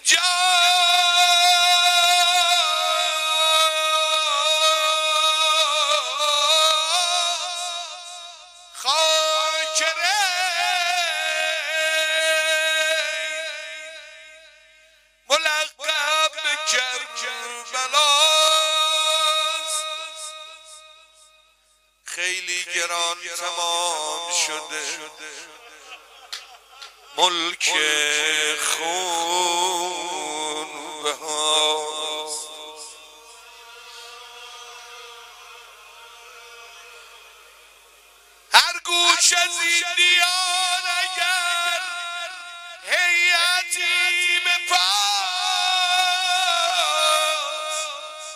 خاک ملقب به کربلاست، خیلی گران تمام شده ملک خون بهاست. هر گوش از این دیار اگر هیئتی به پاست،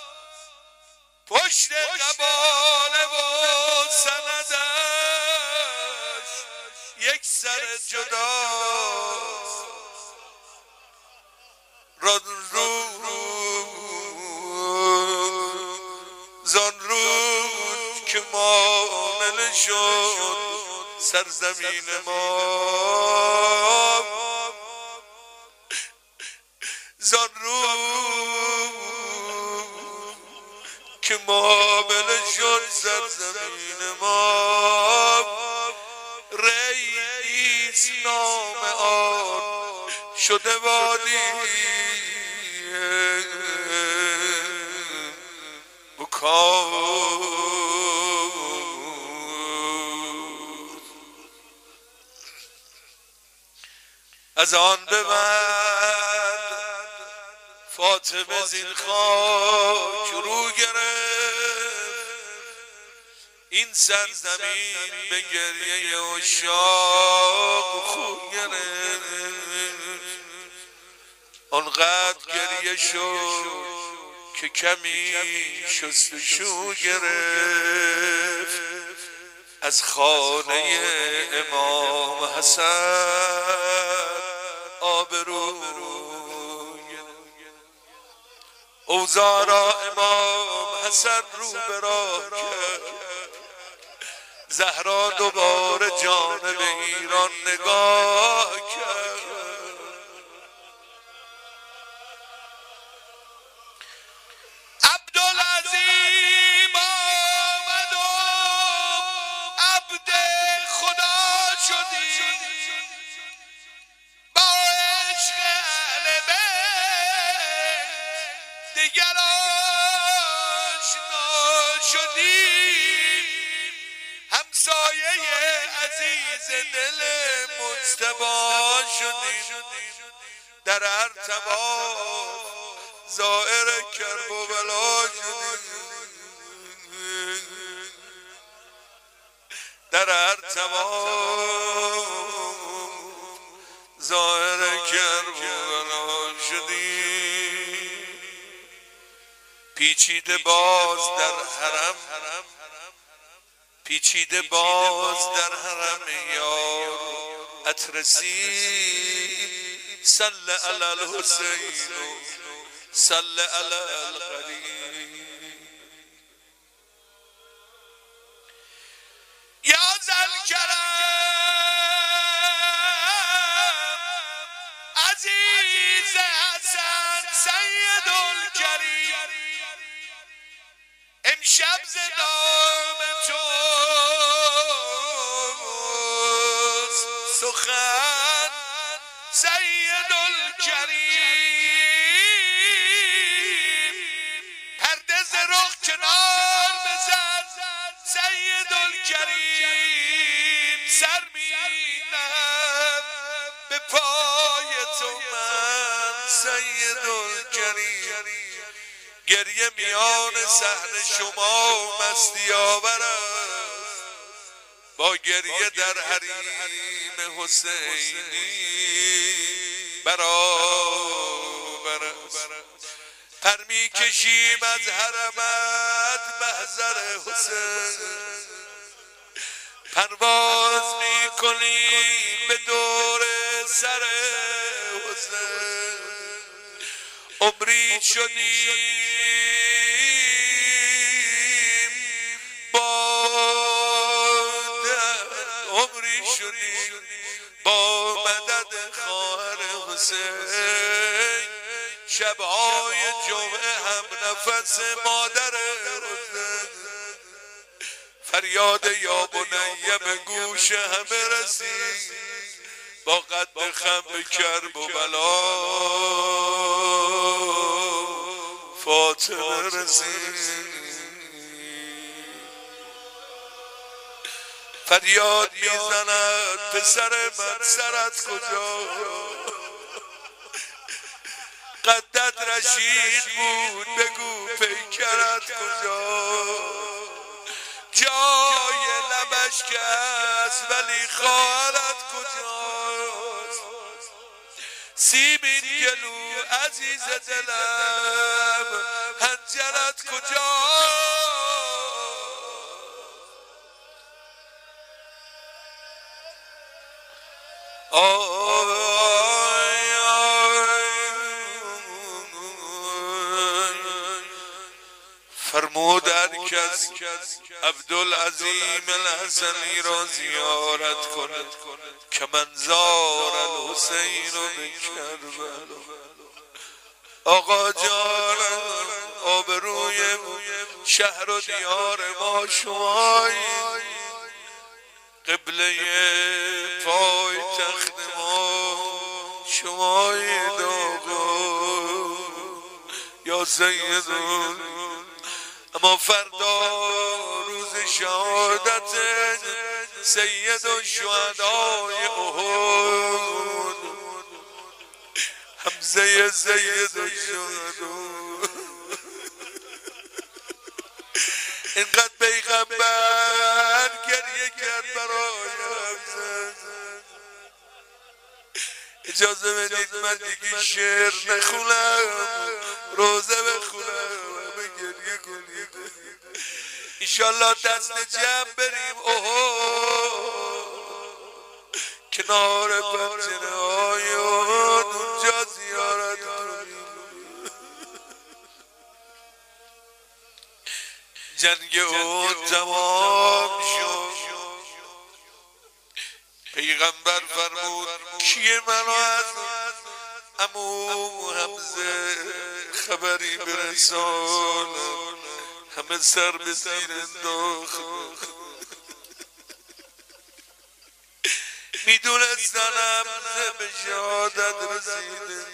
پشت قباله و سندش یک سر جداست. زان روز که مانل شد سرزمین ما، زان روز که مانل شد سرزمین ما، رئیس نام آن شده وادی بکار. از آن به بعد فاطمه زین خاک رو گرفت، این سرزمین به گریه عشاق خو گرفت. آنقدر گریه شد که کمی شستشو گرفت از خانه امام حسن آبرو. اوضاع را امام حسن رو به راه کرد، زهرا دوباره جانب ایران نگاه کرد. عبدالعظیم آمد و عبد خدا شدی، با عشق اهل بیت دیگر آشنا شدی. همسایه عزیز دل مجتبی شدی، در ارتباط زائر کرب و بلا شدی، در ارتباط زائر کرب و بلا شدی. پیچیده باز در حرم، پیچیده باز در حرم یار اترسی، صل علی الحسین صل علی القریب. یا ذوالکرم عزیز حسن سید الکریم، امشب ز نام تو سخن سید الکریم. پرده ز رخ کنار بزن سید الکریم، سر می‌نهم به پای تو من سید الکریم. گریه میان صحن شما مستی آور است، با گریه در حریم حسینی برابر است. پر میکشیم از حرمت محضر حسین، پرواز میکنیم به دور سر حسین. عمری شدیم با عمری شدیم با مدد خواهر حسین، شبهای جمعه هم نفس مادر روزه فریاد یا بنیه به گوش همه رسید با قد خم به کرب و بلا فاطمه رسید فریاد میزند پسر من سرت کجا قدت رشید بود بگو پیکرت کجا جای لبش که است ولی خواهرت کجاست سیمین گلو عزیز دلم هنجرت کجاست فرمود هر کس عبدالعظیم الحسنی را زیارت کند که من زار الحسین رو بکربل آقا جان آبروی شهر و دیار ما شمایی قبله پای تخت ما شمایید آقا یا سیدون اما فردا روز شهادت سید و شهدای احد حمزه سید و شهدا اینقدر پیغمبر گریه کرد برای حمزه اجازه بدید من دیگه شعر نخونم روزه بخونم همه گریه کنید انشالله دست جمع بریم کنار پنجره های اونجا زیارت کنیم جنگ اون تمام شد پیغمبر فرمود کیه منو از عمو حمزه خبری برسان همه سر به زیر انداخت میدونستن حمزه به شهادت رسیده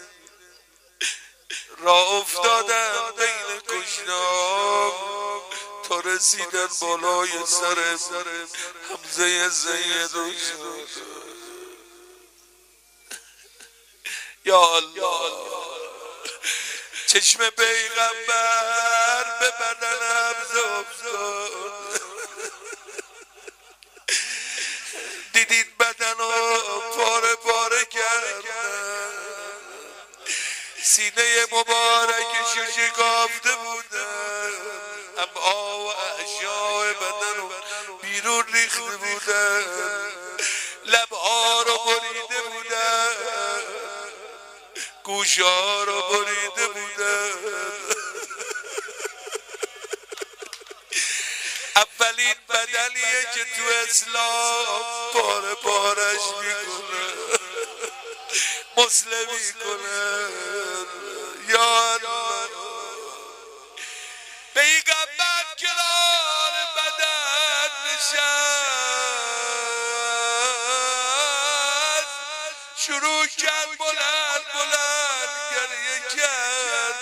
راه افتادن بین کشتام تا رسیدن بالای سر حمزه سید و شهدا یا الله چشم پیغمبر به بدن حمزه افتاد دیدید بدن رو پاره پاره کردن سینه مبارکش شکافته بودن امعا و احشای بدن رو بیرون ریخته بودن لبها رو بریده بودن گوشها رو بریده بودن اولین بدنیه که تو اسلام پاره پارش میکنه مسلمی کنه یا الله پیغمبر کنار بدن نشست شروع کرد بلند بلند گریه کرد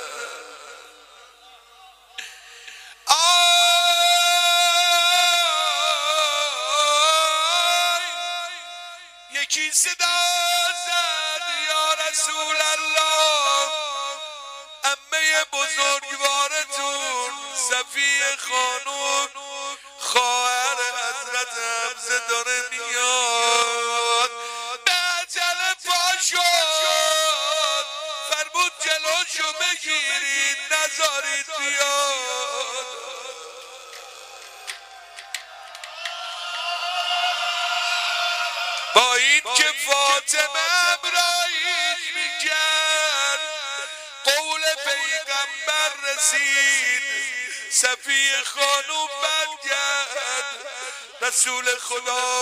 یکی صدا زد یا رسول الله عمه بزرگوارتون صفیه خانوم خواهر حضرت حمزه داره میاد به عجله پا شد فرمود جلوشو بگیرید نذارید بیاد با این که فاطمه همراهیش میکرد قول پیغمبر رسید صفیه خانوم برگرد رسول خدا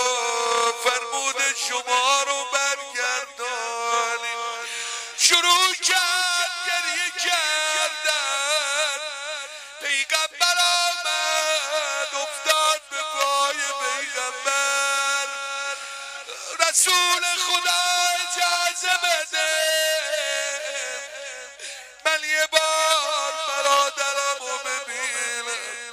فرمود شما رو برگردانید شروع کرد رسول خدا اجازه بده من یه بار برادرمو ببینم.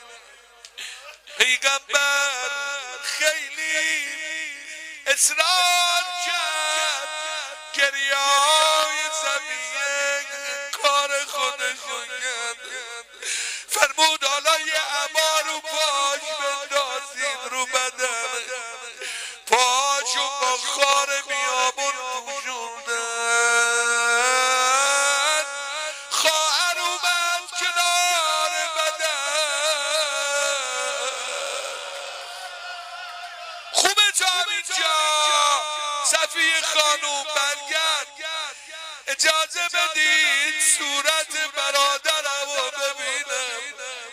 پیغمبر خیلی اصرار کرد، گریه‌های زمین کار خودشو کرد. فرمود حالا یه عبا رو پاش بندازین رو بدن، پاشو با خار بیابون پوشوندن. خواهر اومد کنار بدن. خوبه تا اینجا صفیه خانوم برگرد، اجازه بدید صورت برادرمو ببینم.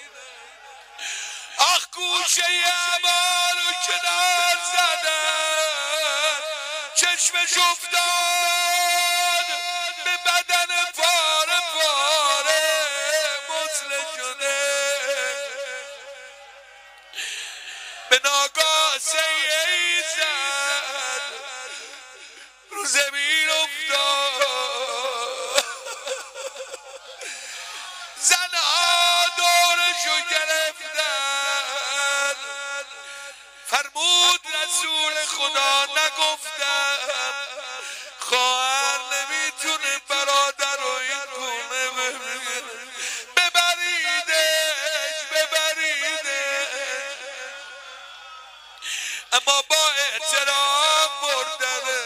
آخ گوشه عبا رو کنار زدن، چشمش افتاد به بدن پاره پاره مسله شده. به ناگاه سیه‌ای زد رو زمین افتاد. زنها دورشو گرفتن. فرمود رسول خدا نگفتم خواهر نمیتونه برادر رو این گونه ببینه، ببریدش ببریدش. اما با احترام بردنه.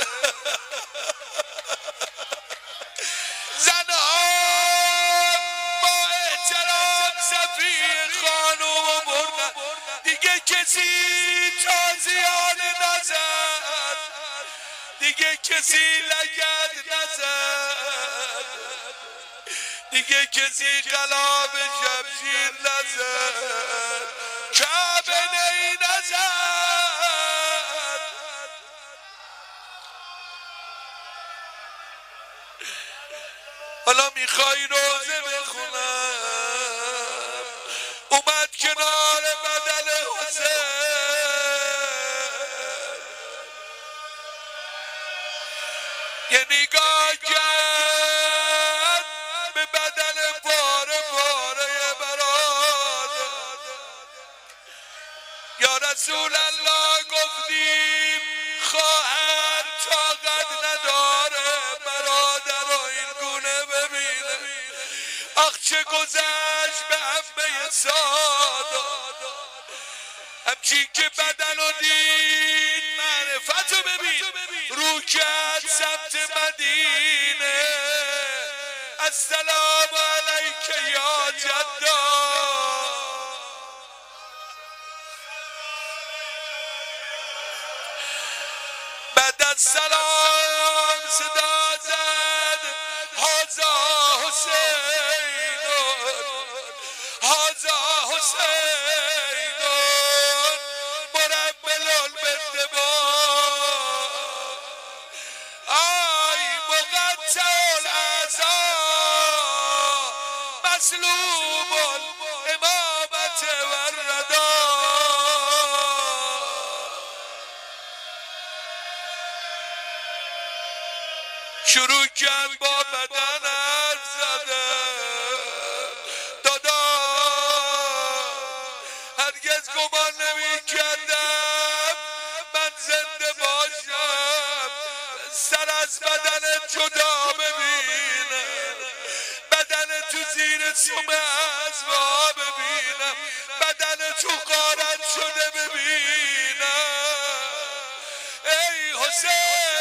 زنها با احترام صفیه خانومو بردن. دیگه کسی تازیانه نزد، دیگه کسی لگد نزد، دیگه کسی قلاب شمشیر نزد، کعبه نی نزد. حالا میخوای روزه بخونم، اومد کنار بدن حسین، یه نگاه کرد به بدن پاره پاره برادر. یا رسول الله گفتیم خواهر طاقت نداره برادر رو این گونه ببینه. آخ چه گذشت به عمه سادات، همچین که بدن رو دید معرفت رو ببین رو کرد سمت مدینه. السلام علیک یا جدا. بعد از سلام صدا زد هازا حسینون، هازا حسینون مرمل البتبا. آی مقطع الاعضا مسلوب الامامت و الردا. شروع کرد با بدن حرف زدن. دادا هرگز گمان نمی کردم من زنده باشم سر از بدن جدا ببینم، بدن تو زیر سوم ازوا ببینم، بدن تو غارت شده ببینم. ای حسین